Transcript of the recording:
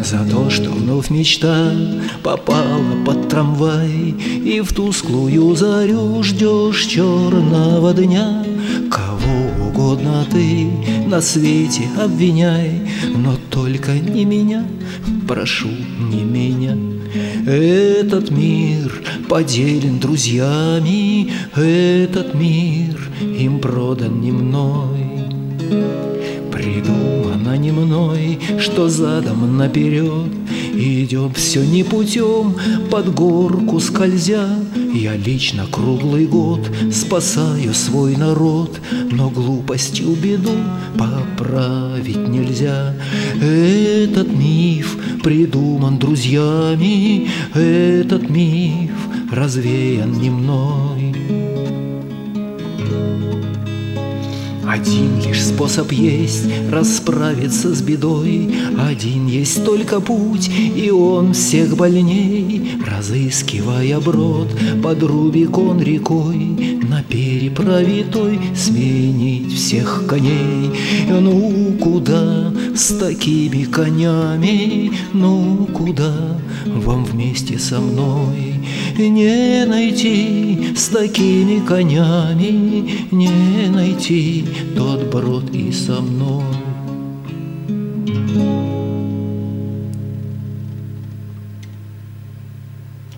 За то, что вновь мечта попала под трамвай, и в тусклую зарю ждешь черного дня. Кого угодно ты на свете обвиняй, но только не меня, прошу, не меня. Этот мир поделен друзьями, этот мир им продан не мной. Придумано не мной, что задом наперед идем все не путем, под горку скользя. Я лично круглый год спасаю свой народ, но глупостью беду поправить нельзя. Этот миф придуман друзьями, этот миф развеян не мной. Один лишь способ есть расправиться с бедой, один есть только путь, и он всех больней. Разыскивая брод под Рубикон рекой, на переправе той сменить всех коней. Ну куда с такими конями, ну куда вам вместе со мной? Не найти с такими конями, не найти тот брод и со мной.